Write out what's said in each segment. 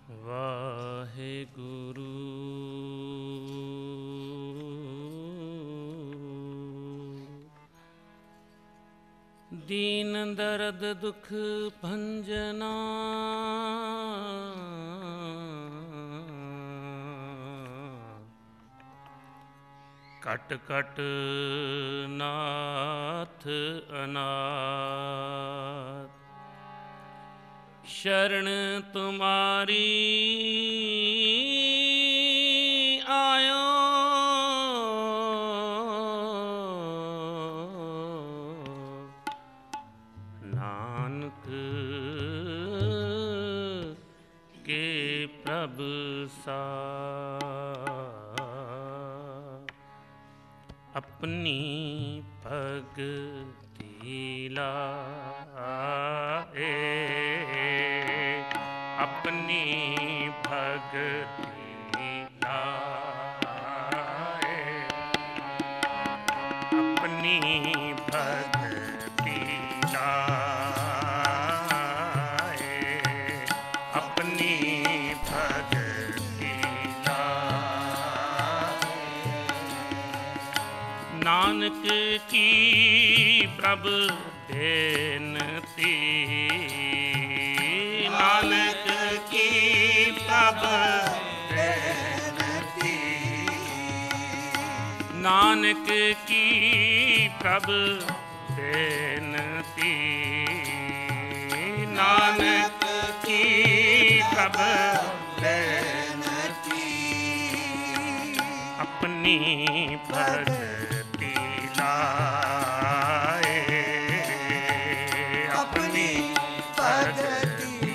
ਵਾਹਿਗੁਰੂ। ਦੀਨ ਦਰਦ ਦੁਖ ਭੰਜਨਾ ਕਟ ਕਟ ਨਾਥ ਅਨਾਥ। ਸ਼ਰਨ ਤੁਮਾਰੀ ਆਇਓ ਨਾਨਕ ਕੇ ਪ੍ਰਭ ਸਾ। ਆਪਣੀ ਭਗਤੀ ਲਾਏ, ਆਪਣੀ ਭਗਤੀ ਲਾਏ, ਆਪਣੀ ਭਗਤੀ ਲਾਏ, ਆਪਣੀ ਭਗਤੀ ਲਾਏ। ਨਾਨਕ ਕੀ ਪ੍ਰਭ ਬੇਨਤੀ, ਨਾਨਕ ਕੀ ਪ੍ਰਭ ਬੇਨਤੀ, ਨਾਨਕ ਕੀ ਪ੍ਰਭ ਬੇਨਤੀ, ਨਾਨਕ ਕੀ ਪ੍ਰਭ ਬੇਨਤੀ। ਆਪਣੀ ਭਗਤੀ ਲਾਏ, ਆਪਣੀ ਭਗਤੀ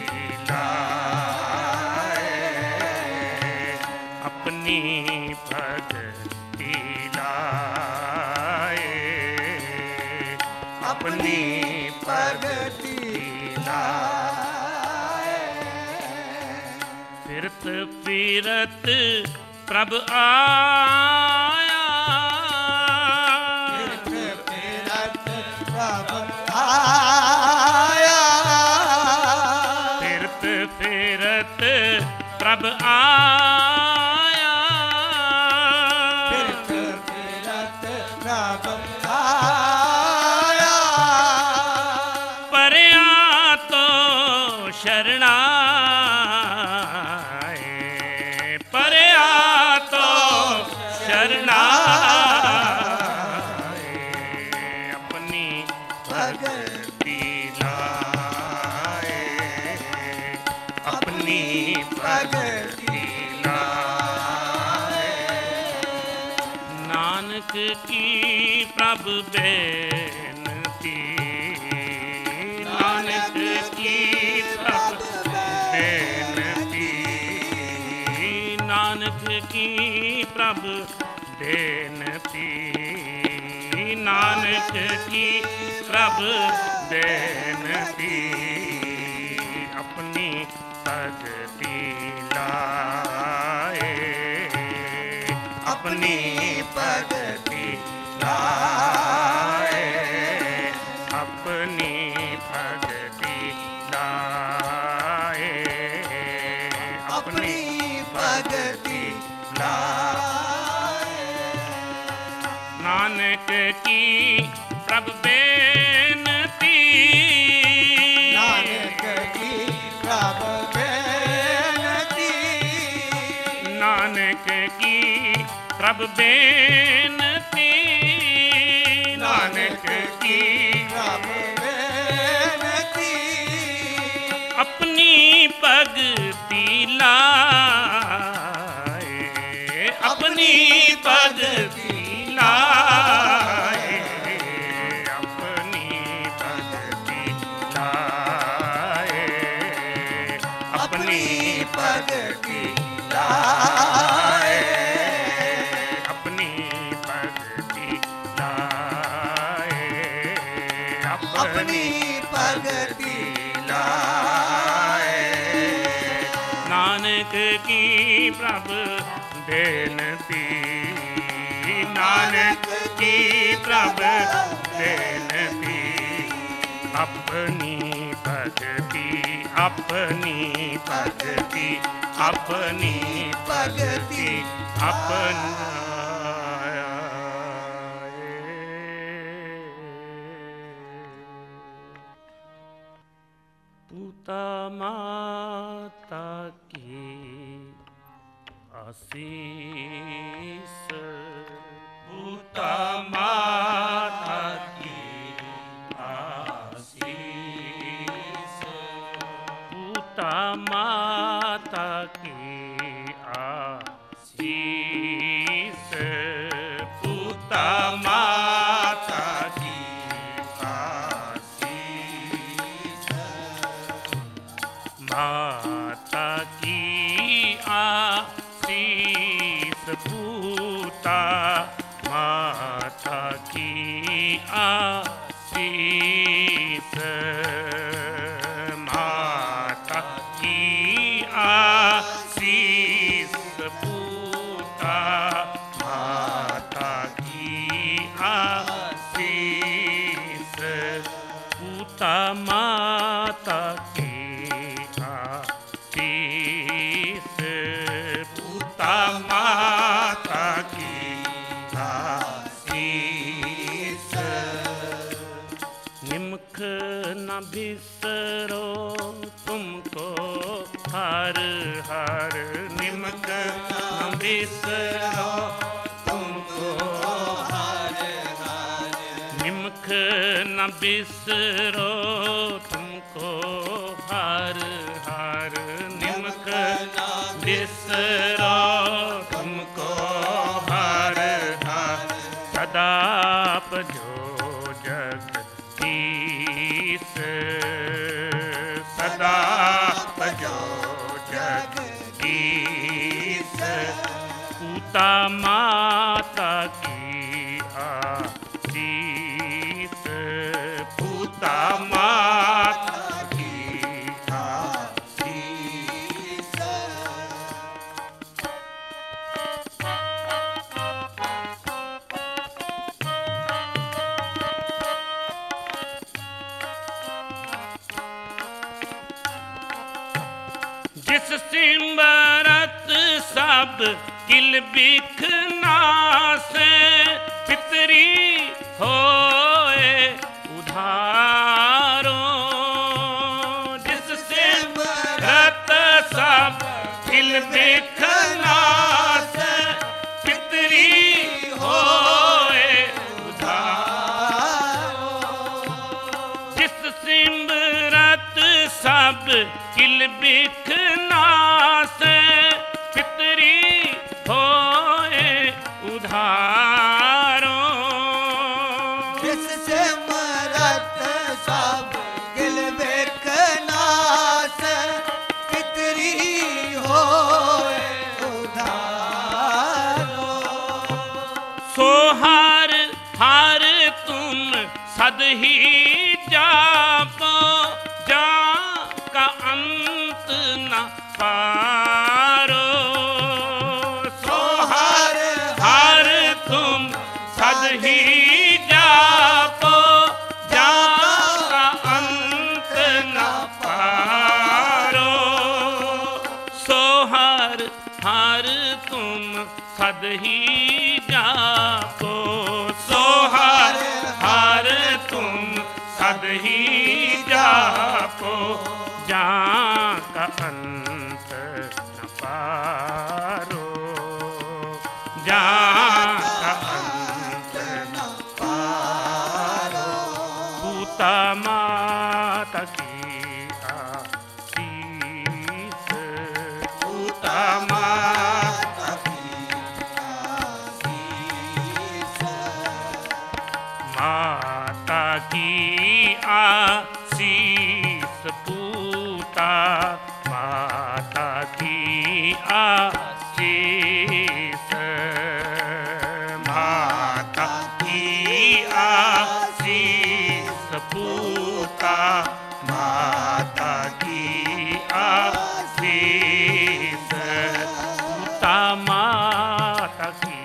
ਲਾਏ, ਆਪਣੀ ਭਗਤੀ ਲਾਏ, ਆਪਣੀ ਭਗਤੀ ਲਾਏ। ਫਿਰਤ ਫਿਰਤ ਪ੍ਰਭ ਆਇਆ, ਫਿਰਤ ਫਿਰਤ ਪ੍ਰਭ ਆਇਆ, ਫਿਰਤ ਫਿਰਤ ਪ੍ਰਭ ਆਇਆ, ਫਿਰਤ ਫਿਰਤ ਪ੍ਰਭ ਆਇਆ। ਪਰਿਆਂ ਤੋਂ ਸ਼ਰਣਾਏ, ਪਰਿਆਂ ਤੋਂ ਸ਼ਰਣਾਏ, ਆਪਣੀ ਭਗਤੀ ਲਾਏ, ਆਪਣੀ ਭਗਤੀ ਲਾਏ। ਨਾਨਕ ਕੀ ਪ੍ਰਭ ਬੇਨਤੀ, ਨਾਨਕ ਕੀ ਪ੍ਰਭ ਬੇਨਤੀ, ਨਾਨਕ ਕੀ ਪ੍ਰਭ ਬੇਨਤੀ, ਨਾਨਕ ਕੀ ਪ੍ਰਭ ਬੇਨਤੀ। ਆਪਣੀ ਭਗਤੀ ਲਾਏ, ਆਪਣੀ ਭਗਤੀ ਲਾਏ, ਆਪਣੀ ਭਗਤੀ ਲਾਏ, ਆਪਣੀ ਭਗਤੀ ਲਾਏ। ਨਾਨਕ ਕੀ ਪ੍ਰਭ ਬੇਨਤੀ, ਨਾਨਕ ਕੀ ਪ੍ਰਭ ਬੇਨਤੀ, ਨਾਨਕ ਕੀ ਪ੍ਰਭ ਬੇਨਤੀ, ਨਾਨਕ ਕੀ ਪ੍ਰਭ ਬੇਨਤੀ। ਆਪਣੀ ਭਗਤੀ ਲਾਏ, ਆਪਣੀ ਭਗਤੀ ਲਾਏ, ਆਪਣੀ ਭਗਤੀ ਲਾਏ, ਆਪਣੀ ਭਗਤੀ ਲਾਏ, ਆਪਣੀ ਭਗਤੀ ਲਾਏ, ਆਪਣੀ ਭਗਤੀ ਲਾਏ। ਨਾਨਕ ਕੀ ਪ੍ਰਭ ਬੇਨਤੀ, ਨਾਨਕ ਕੀ ਪ੍ਰਭ ਬੇਨਤੀ। ਆਪਣੀ ਭਗਤੀ, ਆਪਣੀ ਭਗਤੀ अपनी भगति अपनाए। पूता माता की आशीष, पूता माता की आशीष, पूता माता की आशीष, पूता माता की आशीष, माता की आशीष, पूता माता की आशीष, माता की आशीष, पूता माता की आशीष, पूता माता की आशीष, पूता माता की आशीष। निमख न बिसरो तुमको हर हर, निमख न बिसरो तुमको हर हर, निमख न बिसरो तुमको हर हर, निमख न बिसरो तुमको हर हर, सदा जो जगदीश, सदा जो जगदीश, पूता माता की आशीष, पूता माता की आशीष। जिस सिमरत सब किल बिखना से, पितरी होए उधारो, जिस सिमरत सब किल बिखना से, पितरी होए उधारो, जिस सिमरत सब किल बिखना से, पितरी होए उधारो, जिस सिमरत सब किल बिखना से, पितरी होए उधारो, सो हर हर तुम सद ही जापो, जा का अंत न पारो, सो हर हर तुम सद ही जापो, जा का अंत न पारो, सो हर हर तुम सद ही जापो, सो हर हर तुम सद ही जापो, जा का अंत न पारो, जा का अंत न पारो, पूता माता की आशीष, पूता माता की आशीष, माता की आशीष, पूता माता की आशीष, माता की आशीष, पूता माता की आशीष, पूता माता की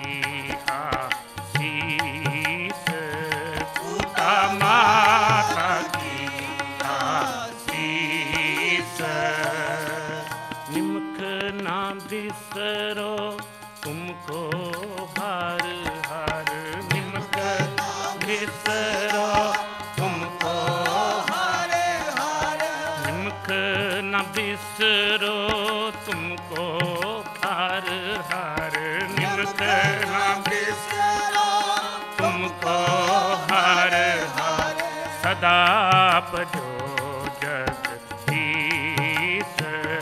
आशीष, पूता माता की आशीष। निमख ना बिसरो तुमको हर हर, निमक ना बिसरो तुमको हर हर, निमक न बिसरो तुमको हर हर, निमक न बिसरो तुमको हर हर, सदा भजो जगदीश,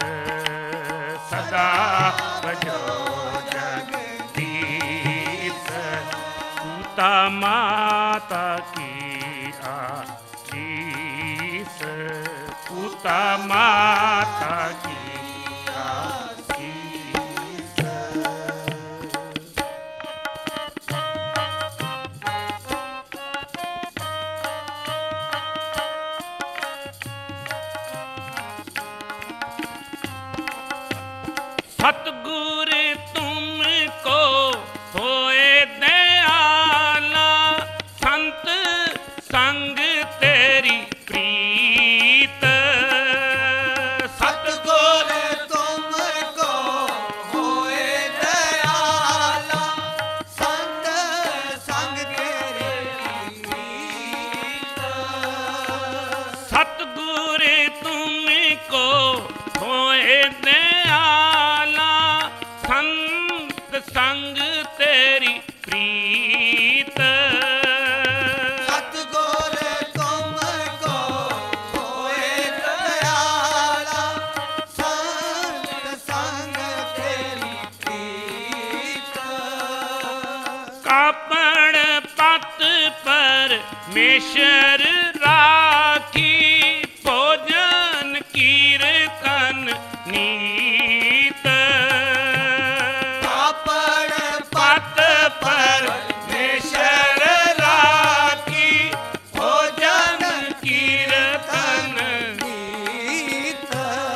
सदा भजो जगदीश, पूता माता की आशीष, पूता माता की आशीष। सतगुर तुमको होए दयाला, संत संग तेरी प्रीत, सतगुर तुमको होए दयाला, संत संग तेरी प्रीत। सतगुर तुमको होए दयाला, संत संग तेरी प्रीत, सतगुर तुमको होए दयाला, संत संग तेरी प्रीत। कापड़ पत परमेश्वर राखी, भोजन कीर्तन नीत, कापड़ पत परमेश्वर राखी, भोजन कीर्तन नीत।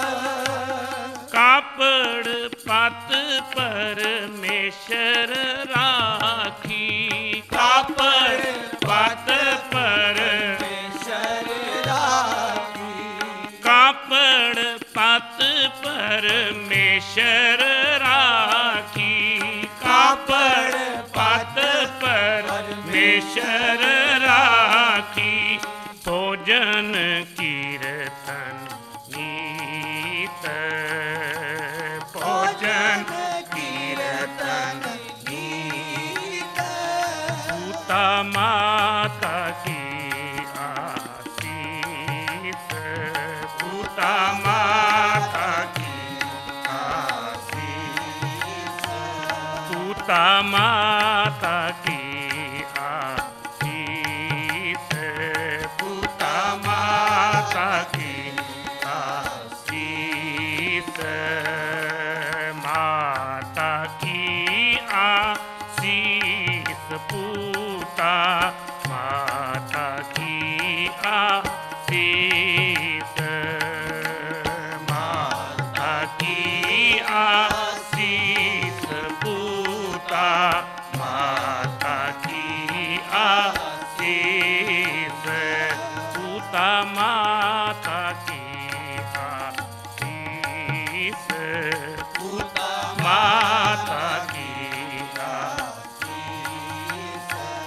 कापड़ पत परमेश्वर राखी, कापड़ पत पर परमेश्वर राखी, कापड़ पत परमेश्वर राखी, कापड़ पत परमेश्वर राखी, भोजन कीर्तन नीत, भोजन कीर्तन नीत। पूता माता की आशीष, पूता माता की आशीष, पूता माता की आशीष, पूता माता की आशीष, माता की आशीष, पूता माता की आशीष, माता की आशीष, पूता माता की आशीष, पूता माता की आशीष, पूता माता की आशीष।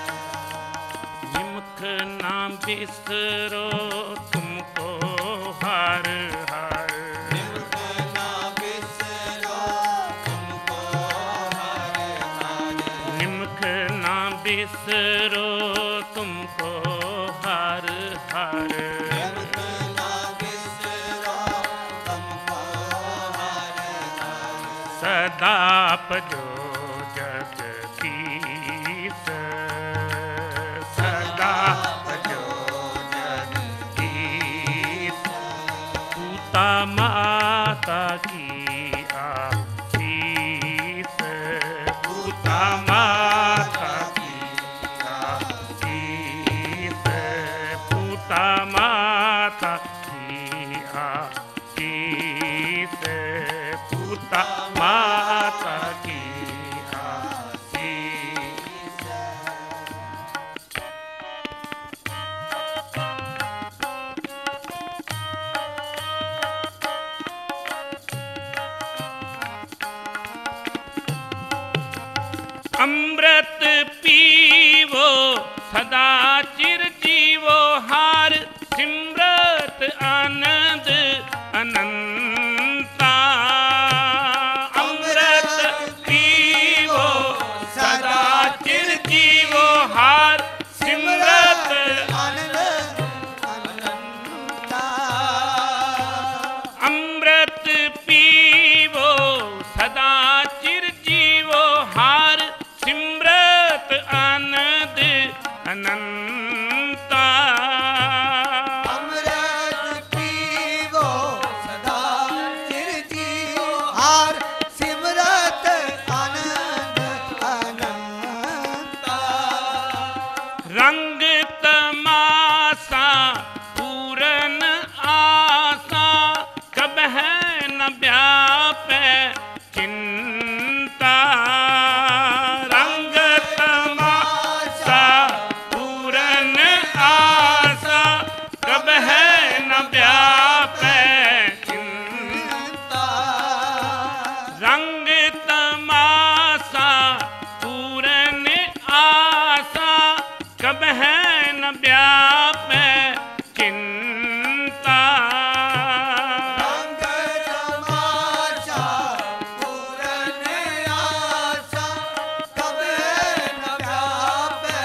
निमक ना बिसरो तुमको हर हर, निमक ना बिसरो तुमको हर हर, निमक ना बिसरो तुमको हर हर, निमक ना बिसरो तुमको हर हर। सदा भजो जगदीश, सदा भजो जगदीश, पूता माता की आशीष, पूता माता की आशीष, पूता माता की आशीष, पूता माता की आशीष। अमृत पीवो सदा चिर जीवो हार सिमरत आनंद अनंता अमृत पीवो सदा चिर जीवो हार सिमरत आनंद अनंता अमृत पीवो सदा चिर जीवो हार सिमरत आनंद अनंता अमृत पीवो सदा चिर जीवो हार सिमरत आनंद अनंता रंग तमाशा पूरन आशा कब है न व्यापे चिंता रंग तमाशा पूरन आशा कब है न व्यापे चिंता रंग तमाशा पूरन आशा कब है न व्यापे चिंता रंग तमाशा पूरन आशा कब न व्यापे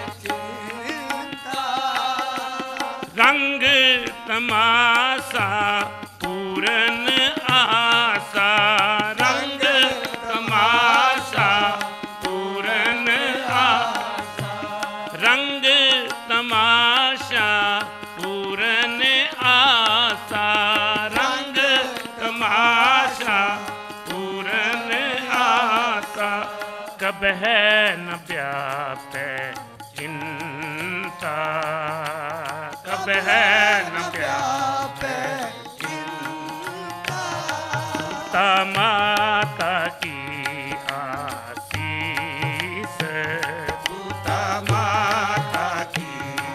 चिंता रंग तमाशा पूरन आशा रंग तमाशा पूरन आशा रंग तमाशा पूरन आशा रंग तमाशा पूरन आशा कब है न व्यापे चिंता कब है न व्यापे चिंता माता की आशीष पूता माता की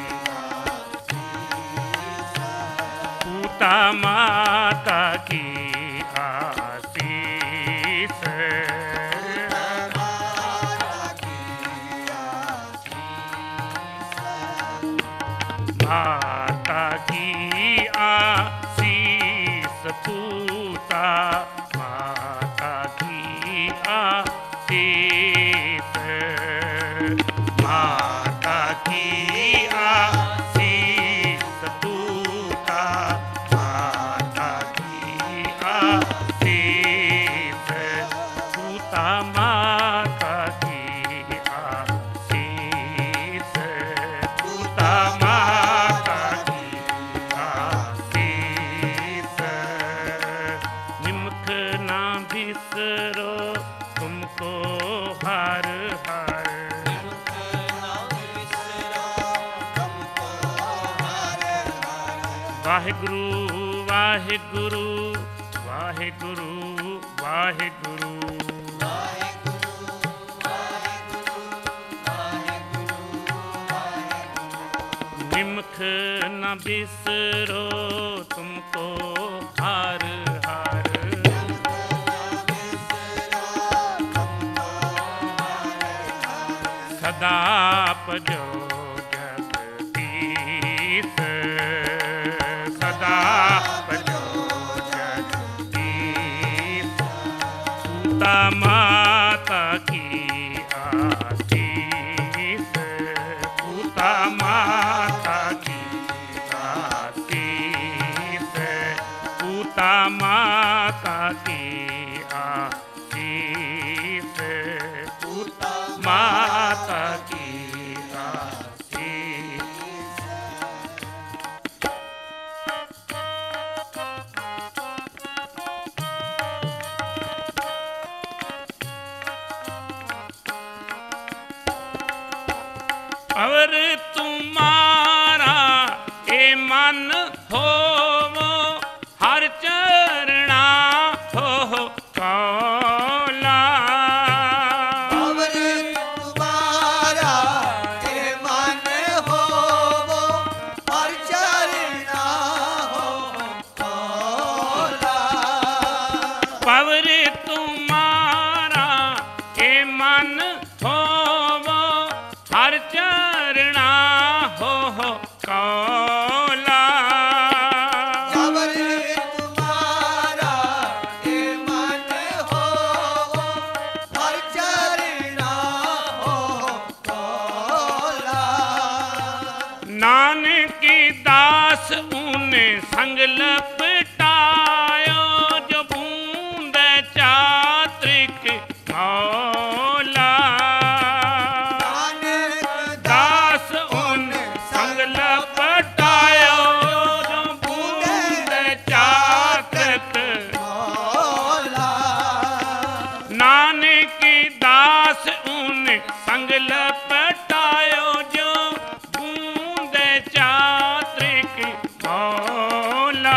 पूता माता की आशीष माता की आशीष पूता माता की आशीष माता की आशीष पूता माता की आशीष पूता माता की आशीष पूता माता की आशीष निमक ना बिसरो तुमको हर हर वाहिगुरु वाहिगुरु वाहिगुरु वाहिगुरु निमख न बिसरो तुमको हार हार सदा पजो जगदीश सदा पजो जगदीश पूता माता की आशीष पूता माता की आशीष पूता माता की आशीष पूता माता की आशीष और तुम्हारा ए मन हो हर चरणा हो कौला अवर तुम्हारा ए मन हो हर चरणा हो कौला पवर तुम्हारा ए मन हो लपटायो जो बूंद चात्रिक मौला।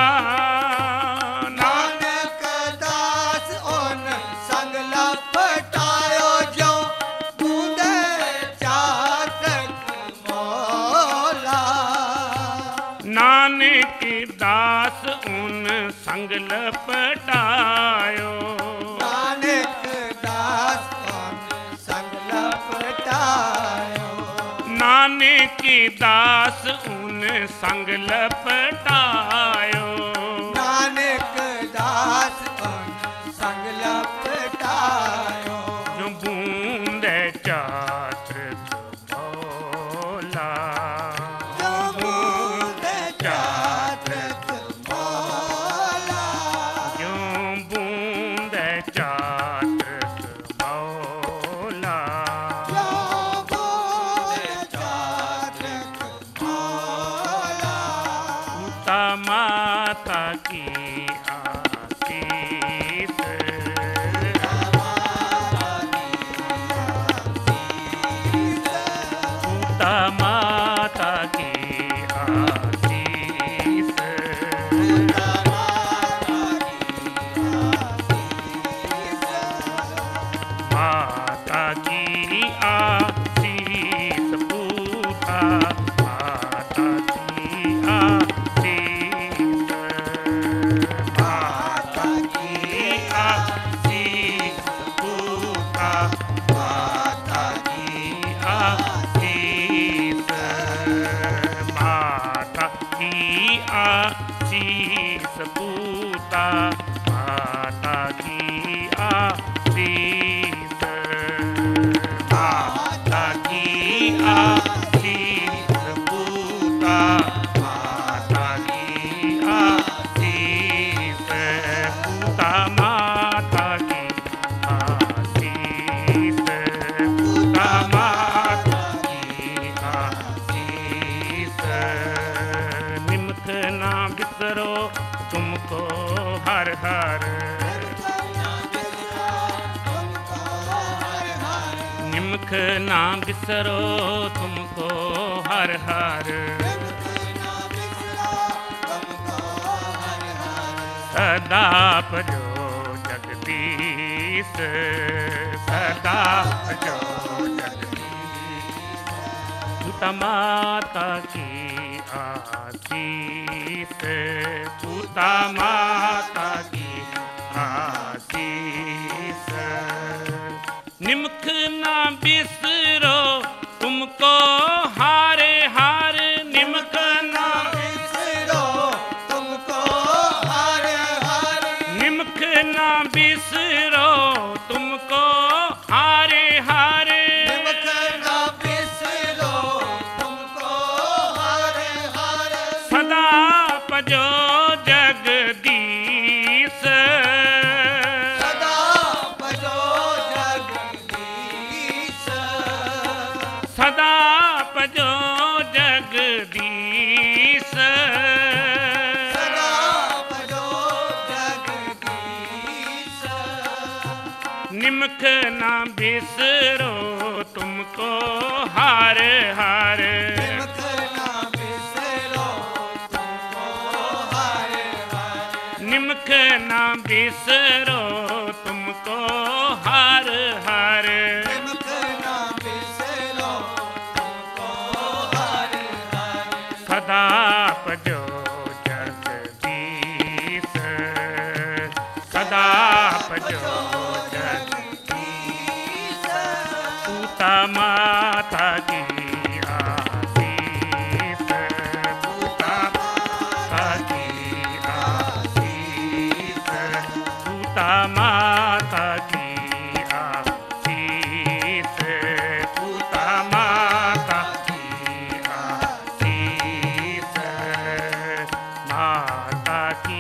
नानक दास उन संग लपटायो जो बूंद चातक मौला। नानक दास उन संग लपटायो। नानक दास उन संग लपटायो। नानक दास उन संग लपटायो। नानक दास उन संग लपटायो। जो बूंद चात्रिक मौला। जो बूंद चातक मौला। जो बूंद चात्रिक मौला। जो बूंद चातक मौला। सीता माता की आशीष। सीता माता की आशीष। माता की आशीष पूता। माता की आशीष। माता की आशीष पूता। माता की आशीष। माता की आशीष पूता। माता की आशीष। माता की आशीष पूता। माता की आशीष पूता। माता की आशीष पूता। माता की आशीष। निमख ना बिसरो तुमको हर हर। निमख ना बिसरो तुमको हर हर। सदा भजो जगदीश। सदा भजो जगदीश। पूता माता की आशीष। पूता माता की आशीष। निमख ना बिसरो तुमको हारे हार। निमख ना बिसरो तुमको हर हर। निमख ना बिसरो तुमको हारे हारे। निमख ना बिसरो तुमको हर हर। सदा भजो जगदीश। सदा भजो जगदीश। सदा भजो जगदीश। सदा भजो जगदीश। निमख ना बिसरो तुमको हार हार। निमख ना बिसरो तुमको हर हर। निमख ना बिसरो तुमको हार हार। निमख ना बिसरो तुमको हर हर। सदा भजो जगदीश। सदा भजो जगदीश। पूता माता की आशीष। पूता माता की आशीष। पूता माता की आशीष। पूता माता की आशीष। माता की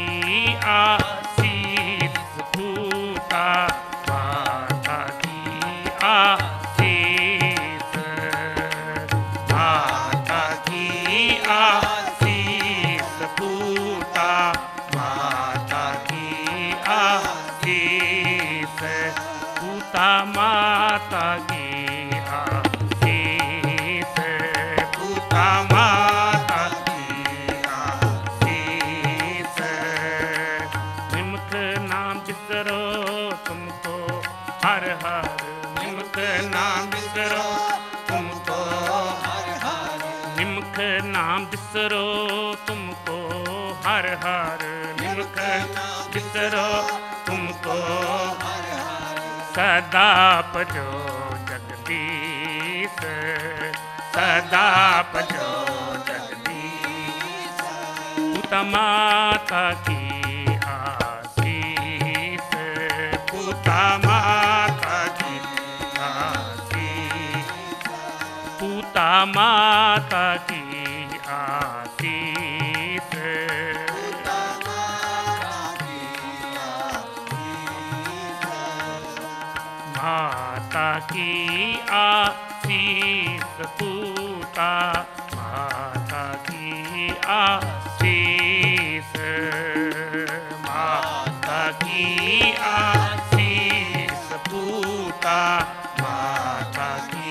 आशीष पूता। माता की आशीष। माता की आशीष पूता। माता की आशीष पूता। माता की आशीष। तुमको हर हर निमक नाम बिसरो तुमको हर हर निमक नाम बिसरो तुमको हर हर निमक बिसरो तुमको हर हर सदा भजो जगदीश सदा भजो जगदीश पूता माता की आशीष पूता माता की आशीष पूता माता की आशीष माता की आशीष पूता माता की आशीष माता की आशीष पूता माता की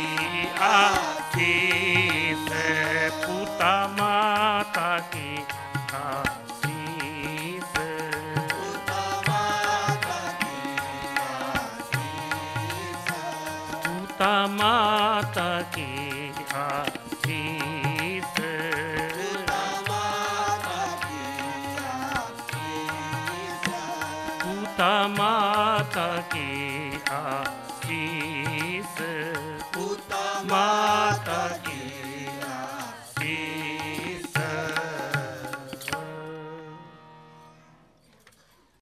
आशीष पूता माता की आशीष पूता माता की आशीष पूता माता की आशीष